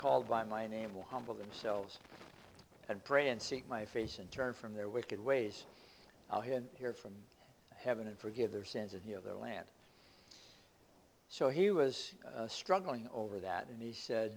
called by my name will humble themselves and pray and seek my face and turn from their wicked ways, I'll hear from heaven and forgive their sins and heal their land. So he was struggling over that, and he said,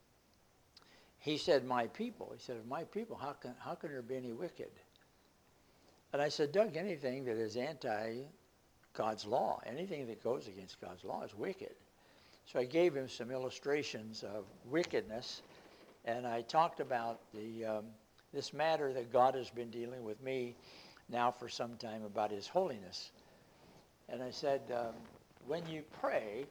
my people. He said, my people, how can there be any wicked? And I said, Doug, anything that is anti-God's law, anything that goes against God's law is wicked. So I gave him some illustrations of wickedness, and I talked about this matter that God has been dealing with me now for some time about his holiness. And I said, when you pray,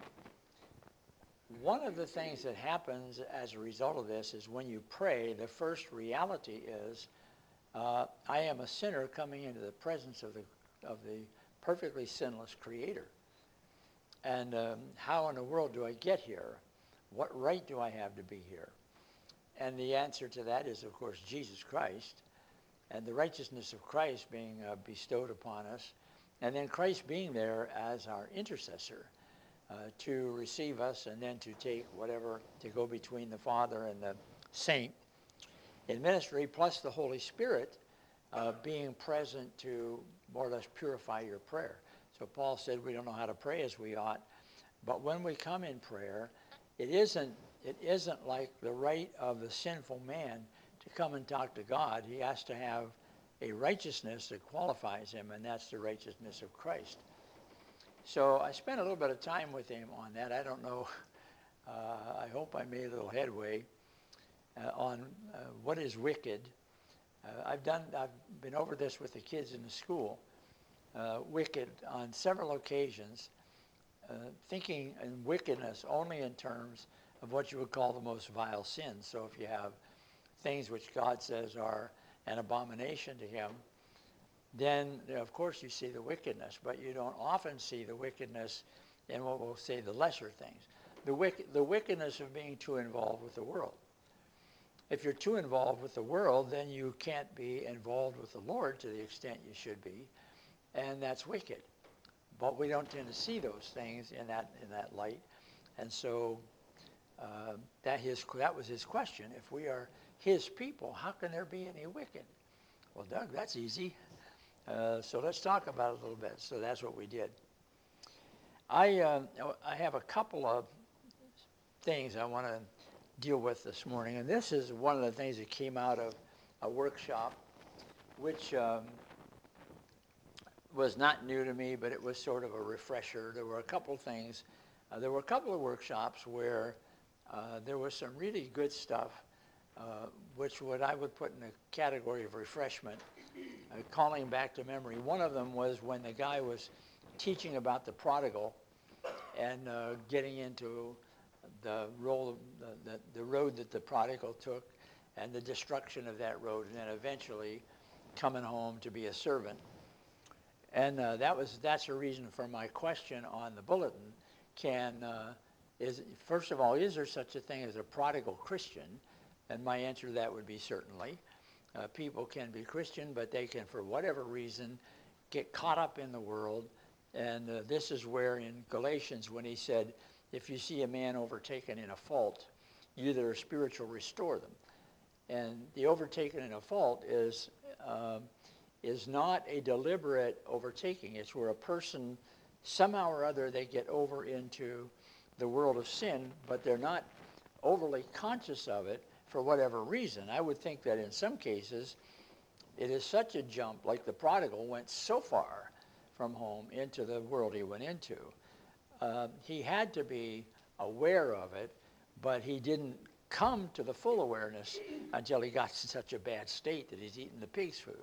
one of the things that happens as a result of this is when you pray, the first reality is, I am a sinner coming into the presence of the perfectly sinless Creator. And how in the world do I get here? What right do I have to be here? And the answer to that is, of course, Jesus Christ, and the righteousness of Christ being bestowed upon us, and then Christ being there as our intercessor to receive us and then to take whatever, to go between the Father and the saint in ministry, plus the Holy Spirit being present to more or less purify your prayer. So Paul said we don't know how to pray as we ought, but when we come in prayer, it isn't like the right of the sinful man to come and talk to God. He has to have a righteousness that qualifies him, and that's the righteousness of Christ. So I spent a little bit of time with him on that. I don't know, I hope I made a little headway on what is wicked. I've been over this with the kids in the school, wicked on several occasions, thinking in wickedness only in terms of what you would call the most vile sins. So if you have things which God says are an abomination to him, then of course you see the wickedness, but you don't often see the wickedness in what we'll say the lesser things. The wickedness of being too involved with the world. If you're too involved with the world, then you can't be involved with the Lord to the extent you should be, and that's wicked. But we don't tend to see those things in that light, and so that was his question. If we are his people, how can there be any wicked? Well, Doug, that's easy. So let's talk about it a little bit. So that's what we did. I have a couple of things I want to deal with this morning, and this is one of the things that came out of a workshop, which was not new to me, but it was sort of a refresher. There were a couple of things. There were a couple of workshops where there was some really good stuff, which I would put in the category of refreshment, calling back to memory. One of them was when the guy was teaching about the prodigal and getting into the road that the prodigal took and the destruction of that road, and then eventually coming home to be a servant. And that's a reason for my question on the bulletin. First of all, is there such a thing as a prodigal Christian? And my answer to that would be certainly. People can be Christian, but they can, for whatever reason, get caught up in the world. And this is where in Galatians, when he said, if you see a man overtaken in a fault, you that are spiritual, restore them. And the overtaken in a fault is not a deliberate overtaking. It's where a person, somehow or other, they get over into the world of sin, but they're not overly conscious of it for whatever reason. I would think that in some cases, it is such a jump, like the prodigal went so far from home into the world he went into. He had to be aware of it, but he didn't come to the full awareness until he got to such a bad state that he's eating the pig's food.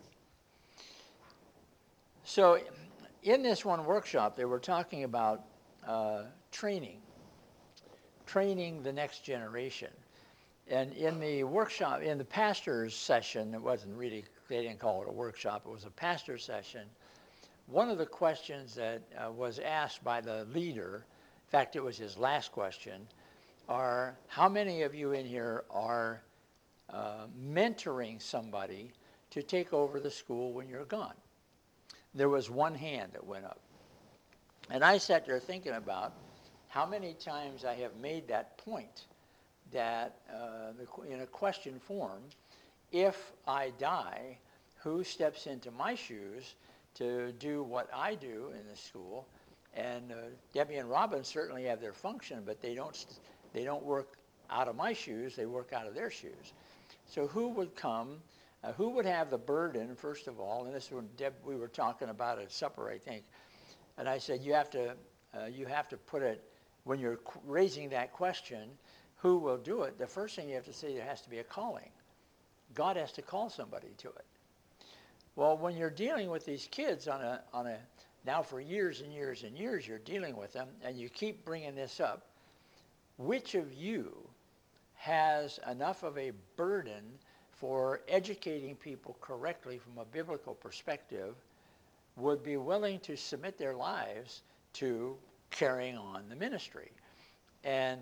So in this one workshop, they were talking about training the next generation. And in the workshop, in the pastor's session, it wasn't really, they didn't call it a workshop, it was a pastor's session. One of the questions that was asked by the leader, in fact, it was his last question, are how many of you in here are mentoring somebody to take over the school when you're gone? There was one hand that went up. And I sat there thinking about how many times I have made that point that in a question form, if I die, who steps into my shoes to do what I do in the school? And Debbie and Robin certainly have their function, but they don't work out of my shoes. They work out of their shoes. So who would come? Who would have the burden, first of all? And this is when we were talking about at supper, I think. And I said, you have to put it, when you're raising that question, who will do it? The first thing you have to say, there has to be a calling. God has to call somebody to it. Well, when you're dealing with these kids now for years and years and years, you're dealing with them, and you keep bringing this up, which of you has enough of a burden for educating people correctly from a biblical perspective, would be willing to submit their lives to carrying on the ministry? And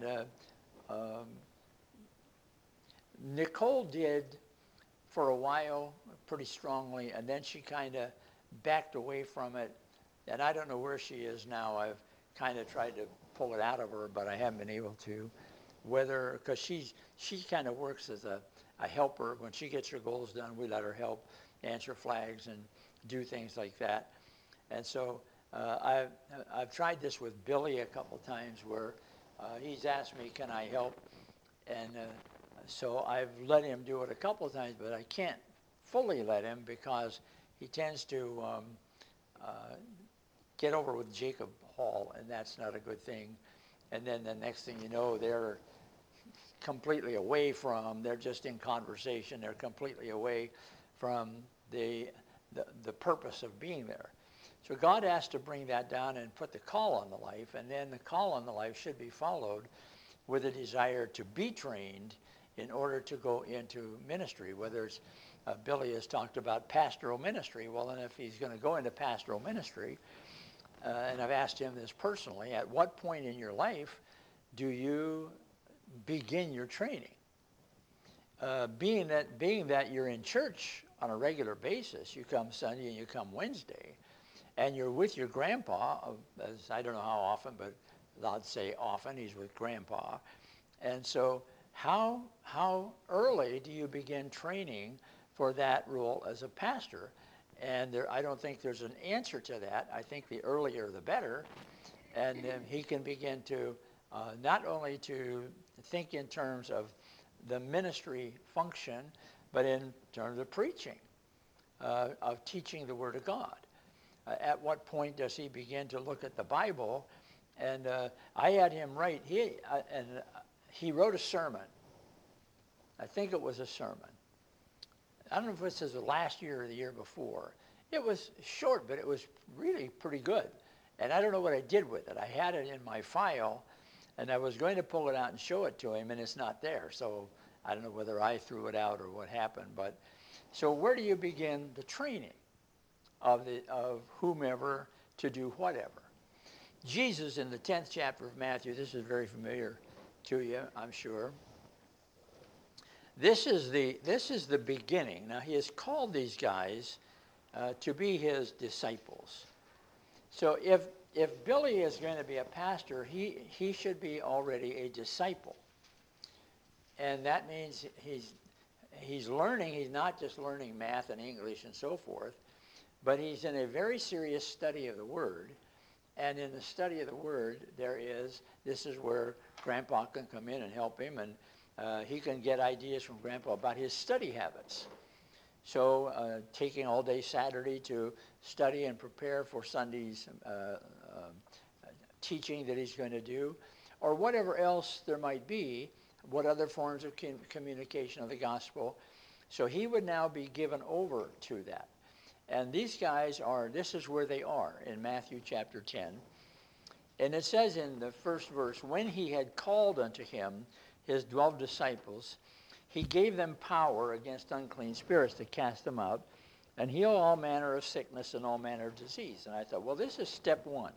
Nicole did for a while pretty strongly, and then she kind of backed away from it. And I don't know where she is now. I've kind of tried to pull it out of her, but I haven't been able to. Whether, because she kind of works as a helper. When she gets her goals done, we let her help answer flags and do things like that. And so I've tried this with Billy a couple times where he's asked me, can I help? And so I've let him do it a couple of times, but I can't fully let him because he tends to get over with Jacob Hall, and that's not a good thing. And then the next thing you know, they're completely away from, they're just in conversation, they're completely away from the purpose of being there. So God has to bring that down and put the call on the life, and then the call on the life should be followed with a desire to be trained in order to go into ministry, whether it's, Billy has talked about pastoral ministry. Well, and if he's going to go into pastoral ministry, and I've asked him this personally, at what point in your life do you begin your training? Being that you're in church on a regular basis, you come Sunday and you come Wednesday, and you're with your grandpa, as I don't know how often, but I'd say often, he's with grandpa. And so how early do you begin training for that role as a pastor? And I don't think there's an answer to that. I think the earlier the better. And then he can begin to not only to think in terms of the ministry function, but in terms of preaching, of teaching the Word of God. At what point does he begin to look at the Bible? And I had him write, he wrote a sermon. I think it was a sermon. I don't know if this is the last year or the year before. It was short, but it was really pretty good. And I don't know what I did with it. I had it in my file, and I was going to pull it out and show it to him, and it's not there. So I don't know whether I threw it out or what happened. But so where do you begin the training of whomever to do whatever? Jesus in the 10th chapter of Matthew, this is very familiar to you, I'm sure. This is the beginning. Now, he has called these guys to be his disciples. So if Billy is going to be a pastor, he should be already a disciple. And that means he's learning. Is not just learning math and English and so forth, but he's in a very serious study of the Word. And in the study of the Word, this is where Grandpa can come in and help him, and he can get ideas from Grandpa about his study habits. So taking all day Saturday to study and prepare for Sunday's teaching that he's going to do, or whatever else there might be, what other forms of communication of the gospel. So he would now be given over to that. And these guys this is where they are in Matthew chapter 10. And it says in the first verse, when he had called unto him his 12 disciples, he gave them power against unclean spirits to cast them out and heal all manner of sickness and all manner of disease. And I thought, well, this is step one.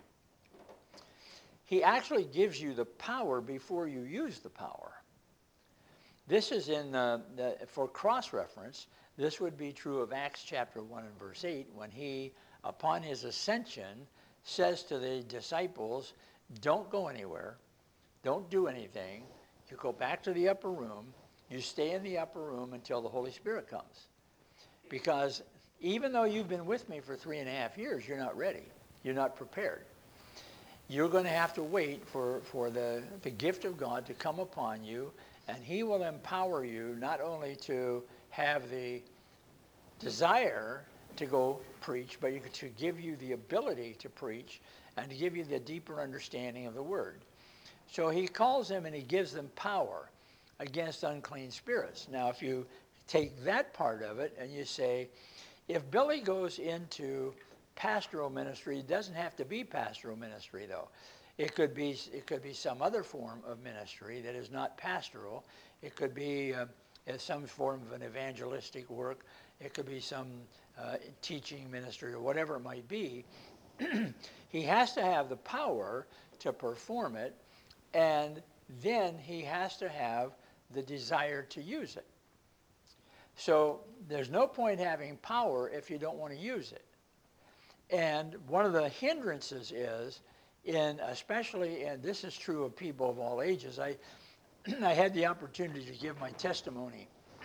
He actually gives you the power before you use the power. This is for cross-reference, this would be true of Acts chapter 1 and verse 8, when he, upon his ascension, says to the disciples, don't go anywhere, don't do anything, You go back to the upper room. You stay in the upper room until the Holy Spirit comes. Because even though you've been with me for 3.5 years, you're not ready. You're not prepared. You're going to have to wait for the gift of God to come upon you, and he will empower you not only to have the desire to go preach, but to give you the ability to preach and to give you the deeper understanding of the word. So he calls them and he gives them power against unclean spirits. Now, if you take that part of it and you say, if Billy goes into pastoral ministry, it doesn't have to be pastoral ministry, though. It could be some other form of ministry that is not pastoral. It could be some form of an evangelistic work. It could be some teaching ministry or whatever it might be. He has to have the power to perform it, and then he has to have the desire to use it. So there's no point having power if you don't want to use it. And one of the hindrances is, especially, and this is true of people of all ages, I had the opportunity to give my testimony.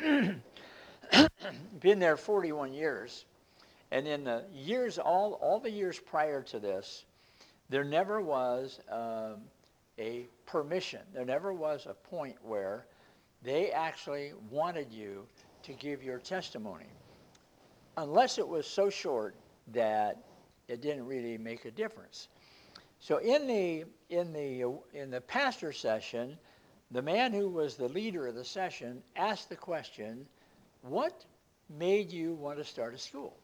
Been there 41 years. And in the years, all the years prior to this, there never was a permission. There never was a point where they actually wanted you to give your testimony, unless it was so short that it didn't really make a difference. So in the pastor session, the man who was the leader of the session asked the question, "What made you want to start a school?"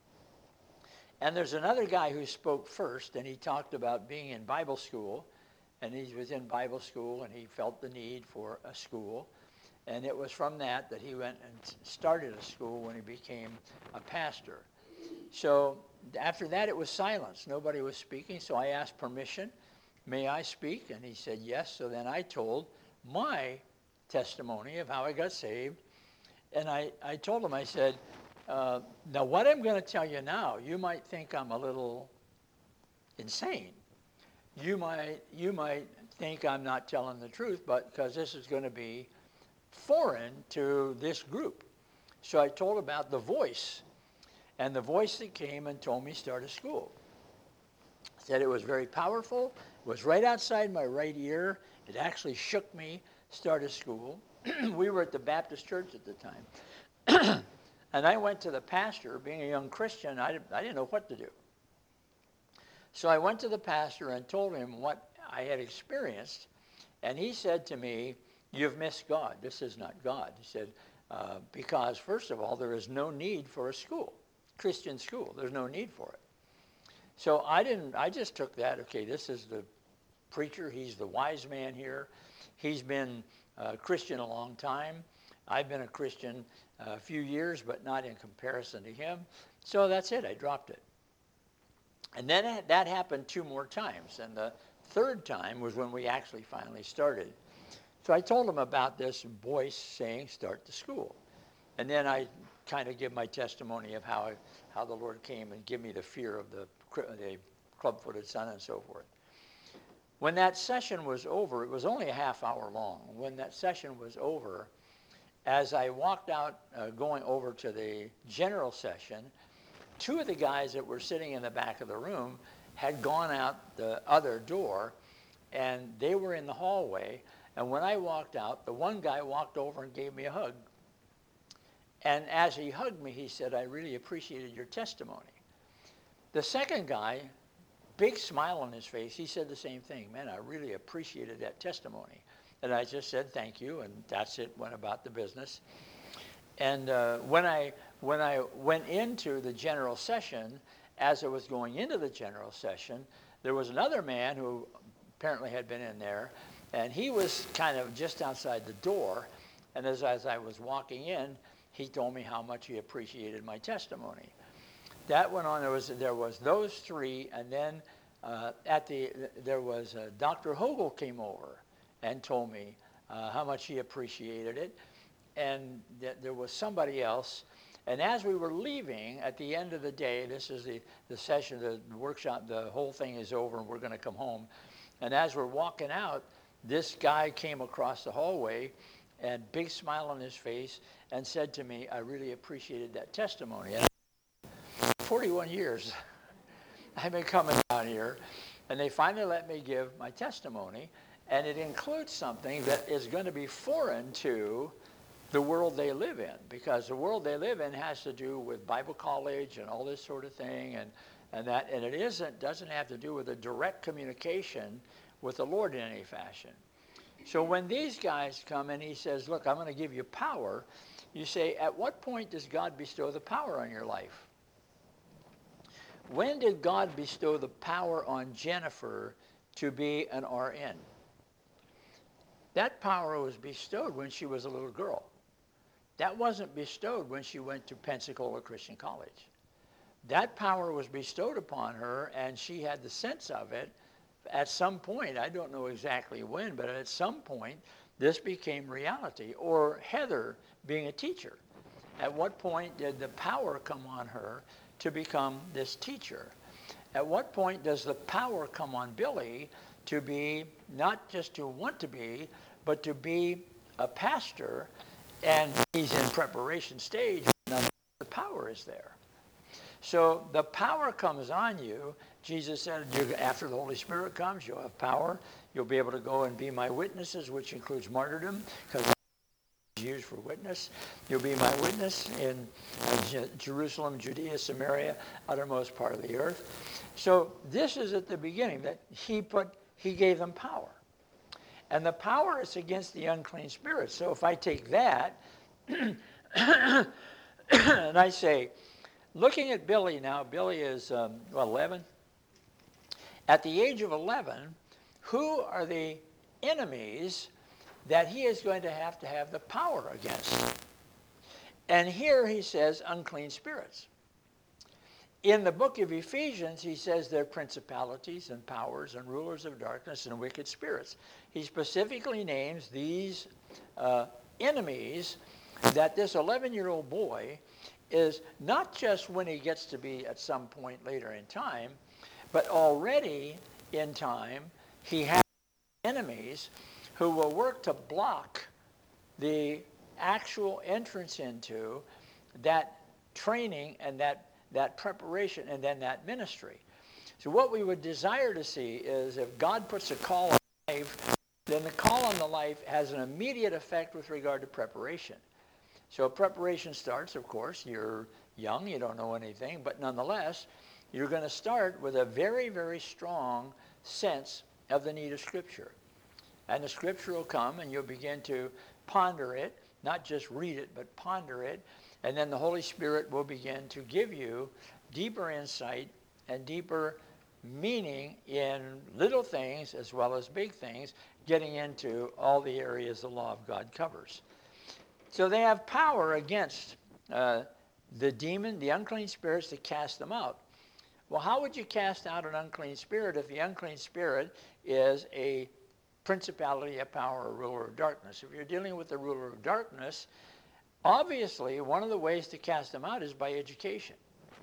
And there's another guy who spoke first, and he talked about being in Bible school, and he was in Bible school, and he felt the need for a school. And it was from that he went and started a school when he became a pastor. So after that, it was silence. Nobody was speaking, so I asked permission. May I speak? And he said yes. So then I told my testimony of how I got saved. And I told him, I said, now what I'm going to tell you now, you might think I'm a little insane. You might think I'm not telling the truth, but because this is going to be foreign to this group. So I told about the voice, and the voice that came and told me start a school. Said it was very powerful. It was right outside my right ear. It actually shook me. Start a school. We were at the Baptist church at the time. And I went to the pastor. Being a young Christian, I didn't know what to do. So I went to the pastor and told him what I had experienced. And he said to me, "You've missed God. This is not God." He said, because first of all, there is no need for a school, Christian school. There's no need for it. So I just took that, okay, this is the preacher. He's the wise man here. He's been a Christian a long time. I've been a Christian a few years, but not in comparison to him. So that's it. I dropped it. And then that happened 2 more times. And the third time was when we actually finally started. So I told him about this voice saying, start the school. And then I kind of give my testimony of how the Lord came and give me the fear of the club-footed son and so forth. When that session was over, it was only a half hour long. When that session was over, as I walked out going over to the general session, 2 of the guys that were sitting in the back of the room had gone out the other door, and they were in the hallway. And when I walked out, the one guy walked over and gave me a hug. And as he hugged me, he said, "I really appreciated your testimony." The second guy, big smile on his face, he said the same thing. "Man, I really appreciated that testimony." And I just said, "Thank you," and that's it, went about the business. And when I went into the general session, as I was going into the general session, there was another man who apparently had been in there, and he was kind of just outside the door. And as I was walking in, he told me how much he appreciated my testimony. That went on. There was those 3, and then there was Dr. Hogel came over and told me how much he appreciated it. And there was somebody else. And as we were leaving at the end of the day, this is the session, the workshop, the whole thing is over, and we're going to come home. And as we're walking out, this guy came across the hallway and big smile on his face and said to me, I really appreciated that testimony. And 41 years I've been coming down here, and they finally let me give my testimony, and it includes something that is going to be foreign to the world they live in, because the world they live in has to do with Bible college and all this sort of thing, and it doesn't have to do with a direct communication with the Lord in any fashion. So when these guys come and he says, look, I'm going to give you power, you say, at what point does God bestow the power on your life? When did God bestow the power on Jennifer to be an RN? That power was bestowed when she was a little girl. That wasn't bestowed when she went to Pensacola Christian College. That power was bestowed upon her, and she had the sense of it at some point. I don't know exactly when, but at some point, this became reality. Or Heather being a teacher. At what point did the power come on her to become this teacher? At what point does the power come on Billy to be, not just to want to be, but to be a pastor, and he's in preparation stage, none of the power is there. So the power comes on you. Jesus said, after the Holy Spirit comes, you'll have power. You'll be able to go and be my witnesses, which includes martyrdom, because it's used for witness. You'll be my witness in Jerusalem, Judea, Samaria, uttermost part of the earth. So this is at the beginning, that he gave them power. And the power is against the unclean spirits. So if I take that, and I say, looking at Billy now, Billy is 11. At the age of 11, who are the enemies that he is going to have the power against? And here he says unclean spirits. In the book of Ephesians, he says they're principalities and powers and rulers of darkness and wicked spirits. He specifically names these enemies that this 11-year-old boy is not just when he gets to be at some point later in time, but already in time, he has enemies who will work to block the actual entrance into that training and that preparation and then that ministry. So what we would desire to see is if God puts a call on life, then the call on the life has an immediate effect with regard to preparation. So preparation starts, of course, you're young, you don't know anything, but nonetheless, you're going to start with a very, very strong sense of the need of Scripture. And the Scripture will come and you'll begin to ponder it, not just read it, but ponder it. And then the Holy Spirit will begin to give you deeper insight and deeper meaning in little things as well as big things, getting into all the areas the law of God covers. So they have power against the demon, the unclean spirits, to cast them out. Well, how would you cast out an unclean spirit if the unclean spirit is a principality, a power, a ruler of darkness? If you're dealing with the ruler of darkness, obviously one of the ways to cast them out is by education.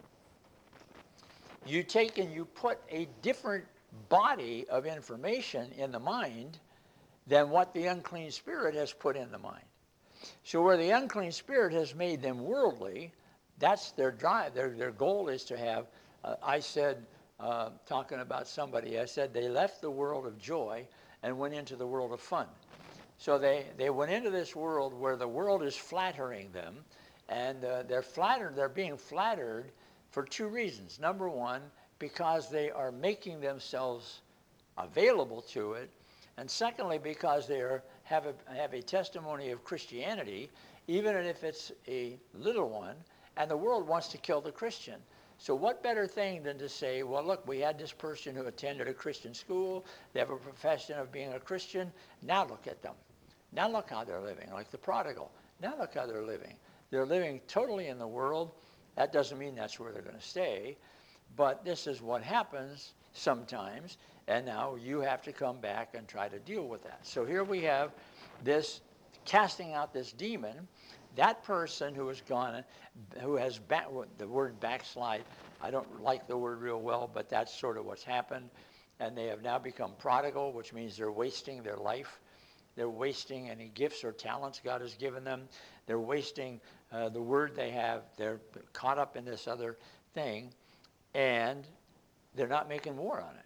You take and you put a different body of information in the mind than what the unclean spirit has put in the mind. So where the unclean spirit has made them worldly, that's their drive. Their goal is to have, I said, talking about somebody, I said they left the world of joy and went into the world of fun. So they went into this world where the world is flattering them, and they're being flattered for two reasons. Number one, because they are making themselves available to it, and secondly, because they have a testimony of Christianity, even if it's a little one, and the world wants to kill the Christian. So what better thing than to say, well, look, we had this person who attended a Christian school, they have a profession of being a Christian, now look at them. Now look how they're living, like the prodigal. Now look how they're living. They're living totally in the world. That doesn't mean that's where they're going to stay, but this is what happens sometimes, and now you have to come back and try to deal with that. So here we have this casting out this demon. That person who has gone, who has, the word backslide, I don't like the word real well, but that's sort of what's happened. and they have now become prodigal, which means they're wasting their life. They're wasting any gifts or talents God has given them. They're wasting the word they have. They're caught up in this other thing, and they're not making war on it.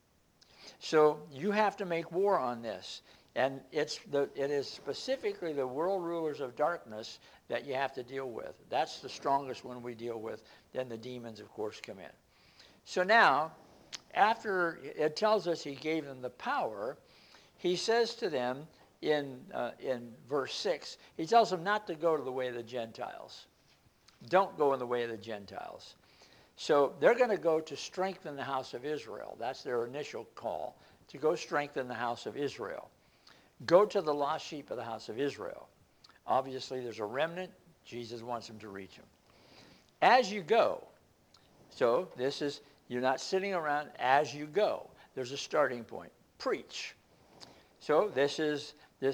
So you have to make war on this. And it is specifically the world rulers of darkness that you have to deal with. That's the strongest one we deal with. Then the demons, of course, come in. So now, after it tells us he gave them the power, he says to them in verse 6, he tells them not to go to the way of the Gentiles. Don't go in the way of the Gentiles. So they're going to go to strengthen the house of Israel. That's their initial call, to go strengthen the house of Israel. Go to the lost sheep of the house of Israel. Obviously, there's a remnant. Jesus wants them to reach them. As you go, so this is, you're not sitting around. As you go, there's a starting point. Preach. So this is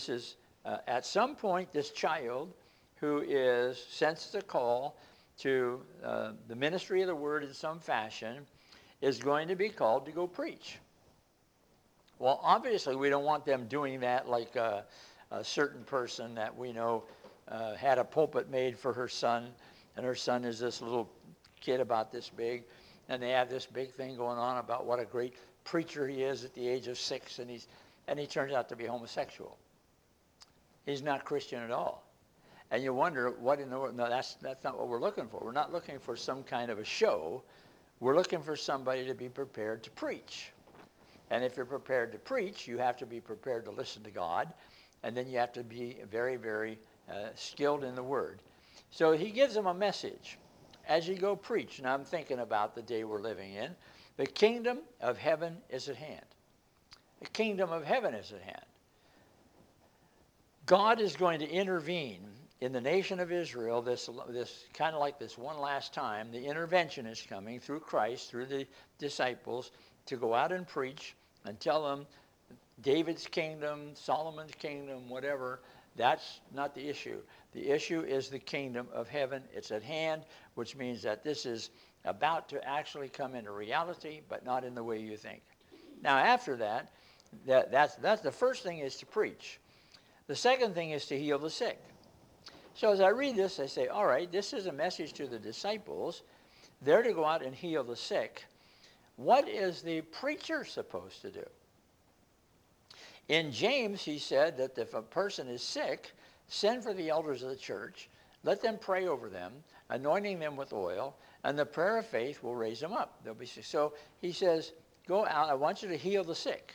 at some point, this child who is sensed a call to the ministry of the word in some fashion is going to be called to go preach. Well, obviously, we don't want them doing that like a certain person that we know had a pulpit made for her son, and her son is this little kid about this big, and they have this big thing going on about what a great preacher he is at the age of 6, and he turns out to be homosexual. He's not Christian at all. And you wonder, what in the world? No, that's not what we're looking for. We're not looking for some kind of a show. We're looking for somebody to be prepared to preach. And if you're prepared to preach, you have to be prepared to listen to God. And then you have to be very, very skilled in the word. So he gives them a message. As you go preach, and I'm thinking about the day we're living in, the kingdom of heaven is at hand. The kingdom of heaven is at hand. God is going to intervene in the nation of Israel, this kind of like this one last time. The intervention is coming through Christ, through the disciples, to go out and preach and tell them David's kingdom, Solomon's kingdom, whatever. That's not the issue. The issue is the kingdom of heaven. It's at hand, which means that this is about to actually come into reality, but not in the way you think. Now, after that, that's the first thing is to preach. The second thing is to heal the sick. So as I read this, I say, all right, this is a message to the disciples. They're to go out and heal the sick. What is the preacher supposed to do? In James, he said that if a person is sick, send for the elders of the church, let them pray over them, anointing them with oil, and the prayer of faith will raise them up. They'll be sick. So he says, go out, I want you to heal the sick.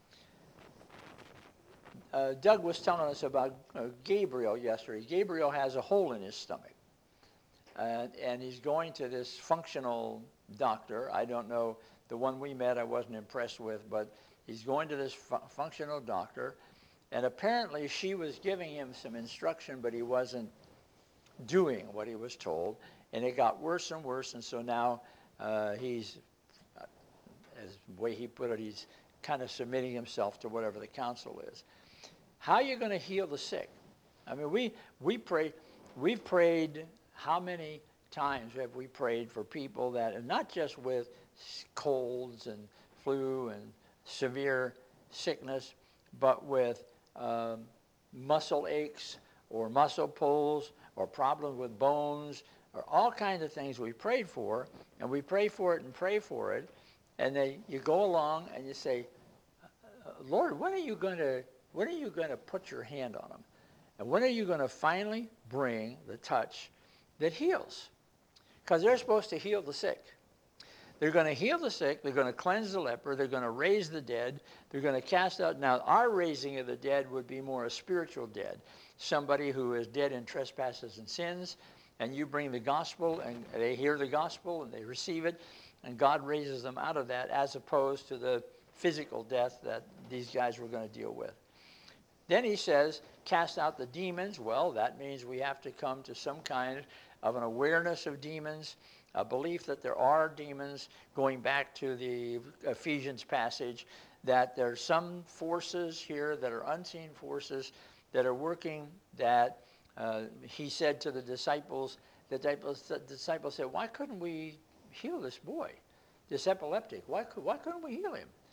Doug was telling us about Gabriel yesterday. Gabriel has a hole in his stomach. And he's going to this functional doctor. I don't know, the one we met I wasn't impressed with, but he's going to this functional doctor. And apparently she was giving him some instruction, but he wasn't doing what he was told. And it got worse and worse. And so now he's, as the way he put it, he's kind of submitting himself to whatever the counsel is. How are you going to heal the sick? I mean, we pray. We've prayed. How many times have we prayed for people that are not just with colds and flu and severe sickness, but with muscle aches or muscle pulls or problems with bones or all kinds of things we prayed for, and we pray for it and pray for it, and you go along and you say, Lord, when are you going to put your hand on them? And when are you going to finally bring the touch that heals? Because they're supposed to heal the sick. They're going to heal the sick. They're going to cleanse the leper. They're going to raise the dead. They're going to cast out. Now, our raising of the dead would be more a spiritual dead. Somebody who is dead in trespasses and sins, and you bring the gospel, and they hear the gospel, and they receive it, and God raises them out of that, as opposed to the physical death that these guys were going to deal with. Then he says, cast out the demons. Well, that means we have to come to some kind of an awareness of demons, a belief that there are demons, going back to the Ephesians passage, that there's some forces here that are unseen forces that are working, that he said to the disciples said, why couldn't we heal this boy, this epileptic? Why couldn't we heal him?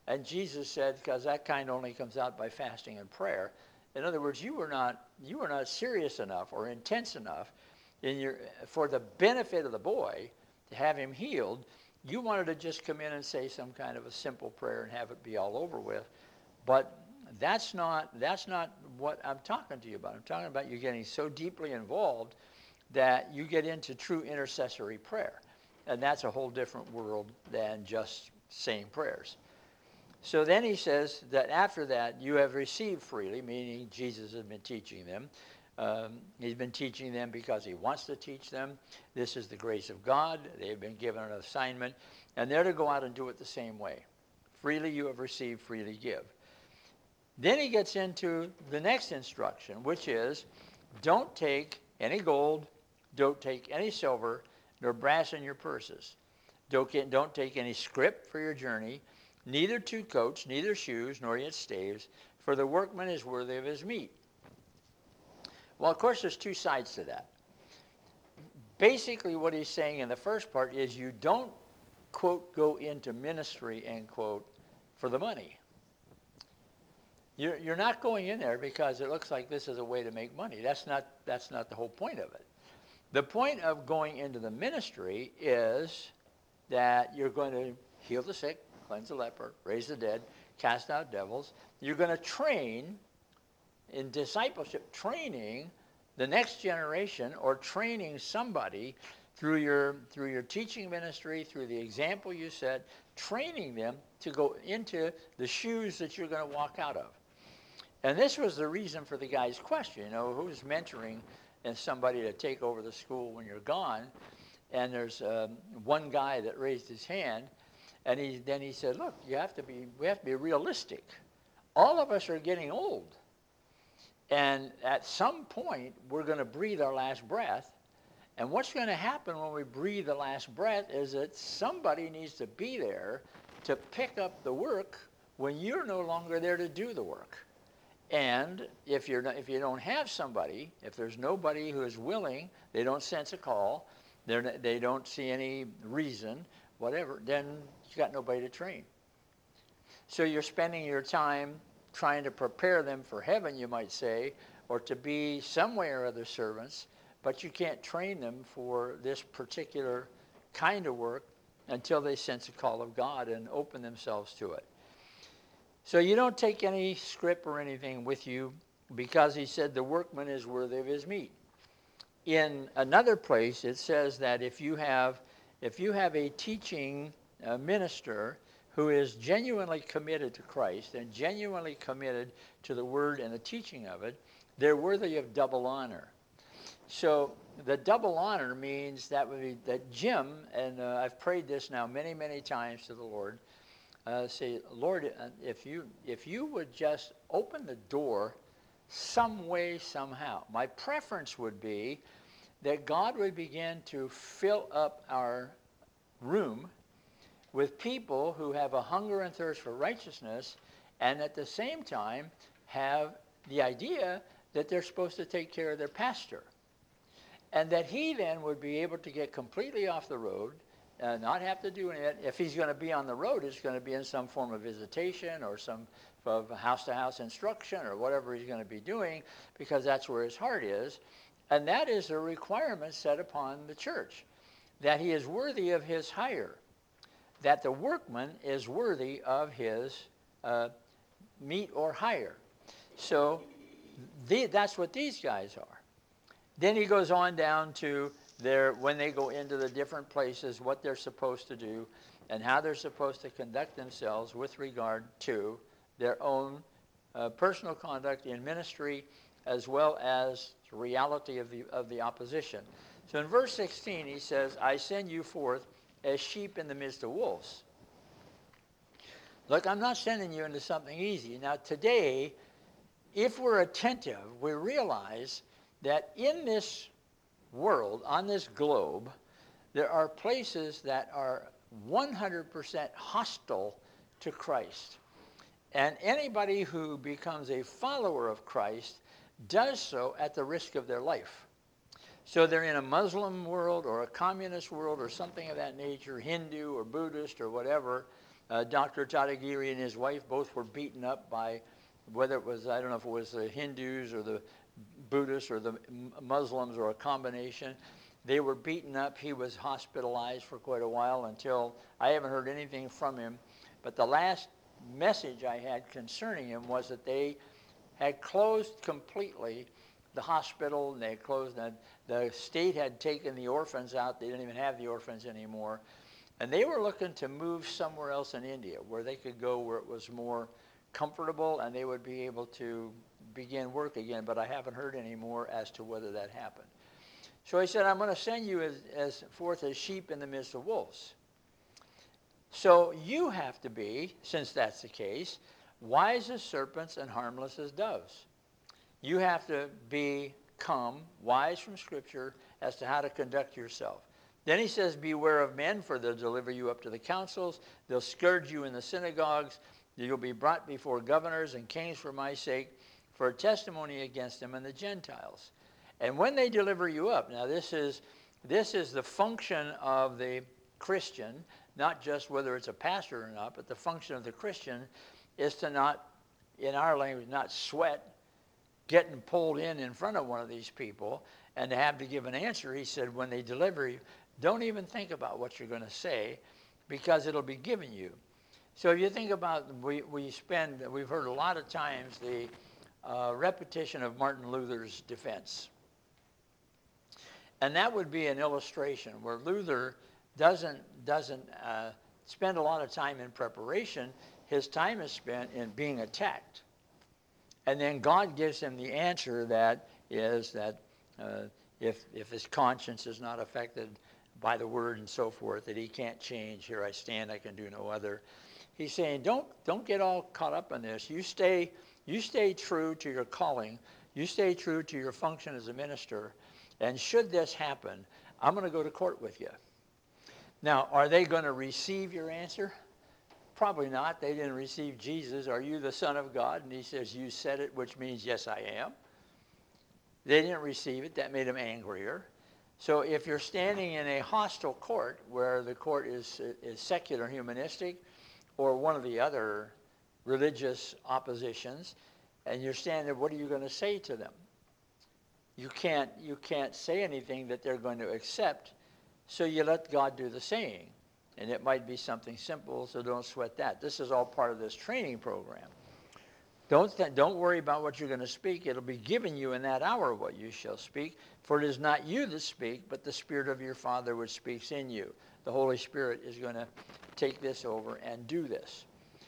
And Jesus said, because that kind only comes out by fasting and prayer. In other words, you were not serious enough or intense enough for the benefit of the boy to have him healed. You wanted to just come in and say some kind of a simple prayer and have it be all over with. But that's not what I'm talking to you about. I'm talking about you getting so deeply involved that you get into true intercessory prayer. And that's a whole different world than just saying prayers. So then he says that after that, you have received freely, meaning Jesus has been teaching them. He's been teaching them because he wants to teach them. This is the grace of God. They've been given an assignment, and they're to go out and do it the same way. Freely you have received, freely give. Then he gets into the next instruction, which is, don't take any gold, don't take any silver, nor brass in your purses. Don't take any scrip for your journey, neither two coats, neither shoes, nor yet staves, for the workman is worthy of his meat. Well, of course, there's two sides to that. Basically, what he's saying in the first part is you don't, quote, go into ministry, end quote, for the money. You're not going in there because it looks like this is a way to make money. That's not the whole point of it. The point of going into the ministry is that you're going to heal the sick, cleanse the leper, raise the dead, cast out devils. You're going to train in discipleship, training the next generation or training somebody through your teaching ministry, through the example you set, training them to go into the shoes that you're going to walk out of. And this was the reason for the guy's question, who's mentoring and somebody to take over the school when you're gone. And there's one guy that raised his hand, and then he said, look, we have to be realistic. All of us are getting old. And at some point, we're going to breathe our last breath. And what's going to happen when we breathe the last breath is that somebody needs to be there to pick up the work when you're no longer there to do the work. And if you don't have somebody, if there's nobody who is willing, they don't sense a call, they don't see any reason, whatever, then you've got nobody to train. So you're spending your time trying to prepare them for heaven, you might say, or to be some way or other servants, but you can't train them for this particular kind of work until they sense a call of God and open themselves to it. So you don't take any scrip or anything with you because he said the workman is worthy of his meat. In another place, it says that if you have a teaching minister who is genuinely committed to Christ and genuinely committed to the word and the teaching of it, they're worthy of double honor. So the double honor means that Jim, and I've prayed this now many, many times to the Lord, say, Lord, if you would just open the door some way, somehow. My preference would be that God would begin to fill up our room with people who have a hunger and thirst for righteousness, and at the same time have the idea that they're supposed to take care of their pastor. And that he then would be able to get completely off the road, not have to do anything. If he's going to be on the road, it's going to be in some form of visitation or some of house-to-house instruction or whatever he's going to be doing, because that's where his heart is. And that is a requirement set upon the church, that he is worthy of his hire, that the workman is worthy of his meat or hire. So that's what these guys are. Then he goes on down to when they go into the different places, what they're supposed to do and how they're supposed to conduct themselves with regard to their own personal conduct in ministry, as well as the reality of the opposition. So in verse 16, he says, I send you forth as sheep in the midst of wolves. Look, I'm not sending you into something easy. Now today, if we're attentive, we realize that in this world, on this globe, there are places that are 100% hostile to Christ. And anybody who becomes a follower of Christ does so at the risk of their life. So they're in a Muslim world or a communist world or something of that nature, Hindu or Buddhist or whatever, Dr. Tadagiri and his wife both were beaten up by, whether it was, I don't know if it was the Hindus or the Buddhists or the Muslims or a combination. They were beaten up. He was hospitalized for quite a while until I haven't heard anything from him. But the last message I had concerning him was that they had closed completely the hospital, and they had closed, the state had taken the orphans out. They didn't even have the orphans anymore. And they were looking to move somewhere else in India where they could go where it was more comfortable and they would be able to begin work again. But I haven't heard any more as to whether that happened. So he said, I'm going to send you as forth as sheep in the midst of wolves. So you have to be, since that's the case, wise as serpents and harmless as doves. You have to become wise from Scripture as to how to conduct yourself. Then he says, beware of men, for they'll deliver you up to the councils. They'll scourge you in the synagogues. You'll be brought before governors and kings for my sake, for a testimony against them and the Gentiles. And when they deliver you up, now this is the function of the Christian, not just whether it's a pastor or not, but the function of the Christian is to not, in our language, not sweat getting pulled in front of one of these people and to have to give an answer. He said, when they deliver you, don't even think about what you're going to say because it'll be given you. So if you think about, we've heard a lot of times the repetition of Martin Luther's defense. And that would be an illustration where Luther doesn't spend a lot of time in preparation. His time is spent in being attacked. And then God gives him the answer that is that if his conscience is not affected by the word and so forth, that he can't change. Here I stand, I can do no other. He's saying, don't get all caught up in this. You stay true to your calling. You stay true to your function as a minister. And should this happen, I'm going to go to court with you. Now, are they going to receive your answer? Probably not. They didn't receive Jesus. Are you the Son of God? And he says, you said it, which means, yes, I am. They didn't receive it. That made them angrier. So if you're standing in a hostile court where the court is secular humanistic or one of the other religious oppositions, and you're standing there, what are you going to say to them? You can't say anything that they're going to accept, so you let God do the saying. And it might be something simple, so don't sweat that. This is all part of this training program. Don't worry about what you're going to speak. It'll be given you in that hour what you shall speak. For it is not you that speak, but the Spirit of your Father which speaks in you. The Holy Spirit is going to take this over and do this.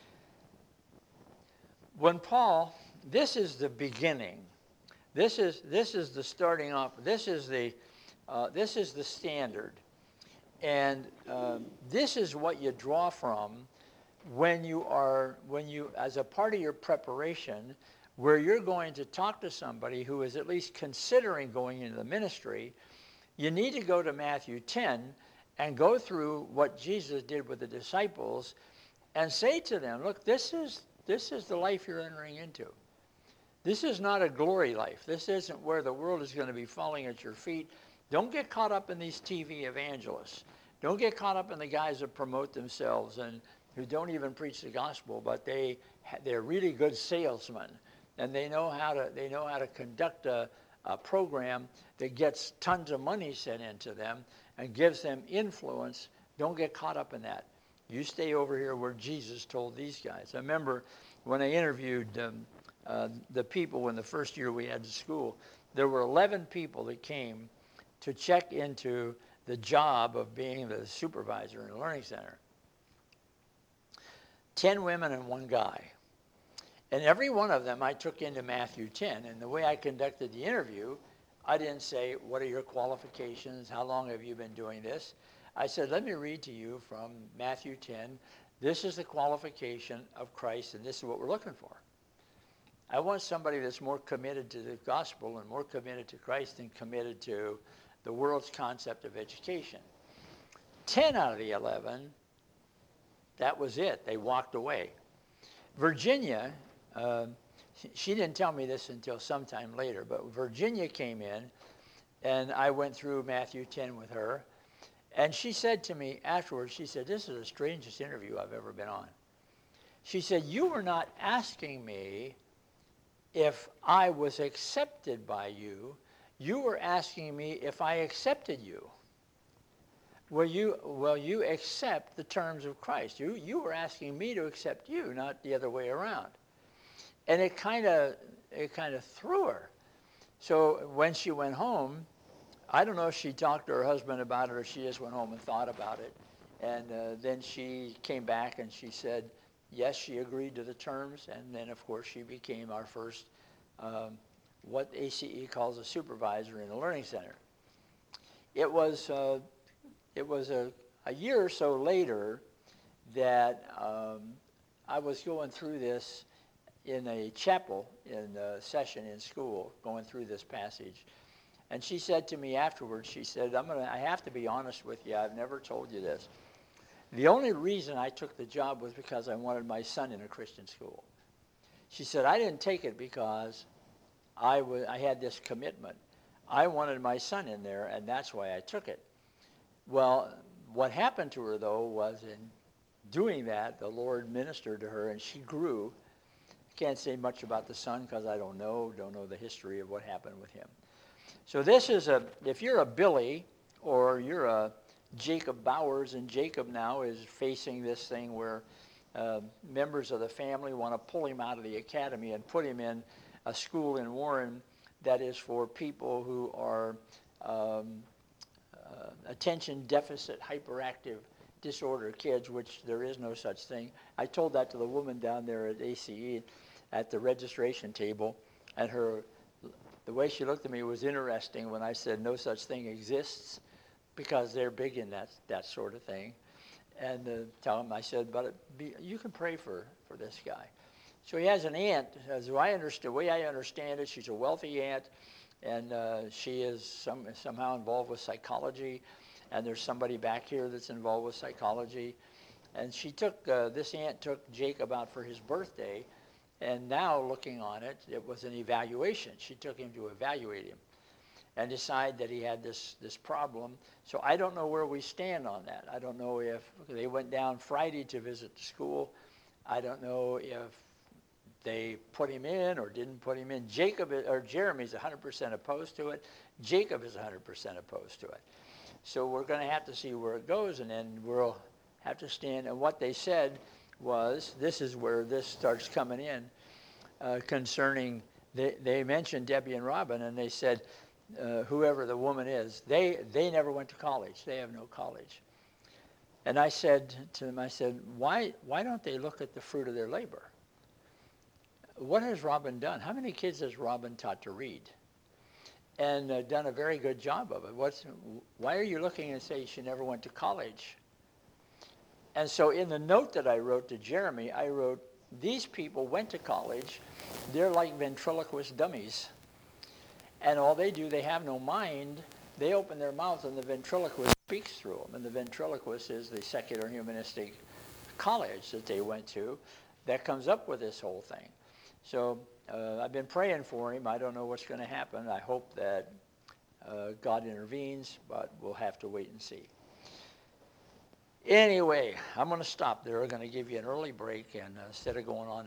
When Paul, this is the beginning. This is the starting off. This is the standard. And this is what you draw from when you, as a part of your preparation, where you're going to talk to somebody who is at least considering going into the ministry. You need to go to Matthew 10 and go through what Jesus did with the disciples and say to them, look, this is the life you're entering into. This is not a glory life. This isn't where the world is going to be falling at your feet. Don't get caught up in these TV evangelists. Don't get caught up in the guys that promote themselves and who don't even preach the gospel, but they're really good salesmen, and they know how to conduct a program that gets tons of money sent into them and gives them influence. Don't get caught up in that. You stay over here where Jesus told these guys. I remember when I interviewed the people in the first year we had to school, there were 11 people that came to check into the job of being the supervisor in a learning center. 10 women and 1 guy. And every one of them I took into Matthew 10. And the way I conducted the interview, I didn't say, what are your qualifications? How long have you been doing this? I said, let me read to you from Matthew 10. This is the qualification of Christ, and this is what we're looking for. I want somebody that's more committed to the gospel and more committed to Christ than committed to the world's concept of education. 10 out of the 11, that was it. They walked away. Virginia, she didn't tell me this until sometime later, but Virginia came in, and I went through Matthew 10 with her, And she said to me afterwards, she said, this is the strangest interview I've ever been on. She said, you were not asking me if I was accepted by you. You were asking me if I accepted you. Will you accept the terms of Christ? You were asking me to accept you, not the other way around. And it kind of threw her. So when she went home, I don't know if she talked to her husband about it or she just went home and thought about it. And then she came back and she said, yes, she agreed to the terms. And then, of course, she became our first, what ACE calls a supervisor in the Learning Center. It was a year or so later that I was going through this in a chapel in a session in school, going through this passage. And she said to me afterwards, she said, I have to be honest with you, I've never told you this. The only reason I took the job was because I wanted my son in a Christian school. She said, I didn't take it because I had this commitment. I wanted my son in there, and that's why I took it. Well, what happened to her, though, was in doing that, the Lord ministered to her, and she grew. I can't say much about the son because I don't know the history of what happened with him. So this is if you're a Billy or you're a Jacob Bowers, and Jacob now is facing this thing where members of the family want to pull him out of the academy and put him in a school in Warren that is for people who are attention deficit hyperactive disorder kids, which there is no such thing. I told that to the woman down there at ACE at the registration table, and the way she looked at me was interesting when I said no such thing exists, because they're big in that sort of thing. And tell him, I said, but you can pray for this guy. So he has an aunt, the way I understand it, she's a wealthy aunt, and she is somehow involved with psychology, and there's somebody back here that's involved with psychology. And this aunt took Jacob out for his birthday, and now looking on it, it was an evaluation. She took him to evaluate him and decide that he had this problem. So I don't know where we stand on that. I don't know if they went down Friday to visit the school. I don't know if they put him in or didn't put him in. Jeremy's 100% opposed to it. Jacob is 100% opposed to it. So we're going to have to see where it goes, and then we'll have to stand. And what they said was, this is where this starts coming in, concerning, they mentioned Debbie and Robin, and they said, whoever the woman is, they never went to college. They have no college. And I said to them, why don't they look at the fruit of their labor? What has Robin done? How many kids has Robin taught to read? And done a very good job of it. Why are you looking and say she never went to college? And so in the note that I wrote to Jeremy, I wrote, these people went to college. They're like ventriloquist dummies. And all they do, they have no mind. They open their mouth and the ventriloquist speaks through them. And the ventriloquist is the secular humanistic college that they went to that comes up with this whole thing. So I've been praying for him. I don't know what's going to happen. I hope that God intervenes, but we'll have to wait and see. Anyway, I'm going to stop there. I'm going to give you an early break, and instead of going on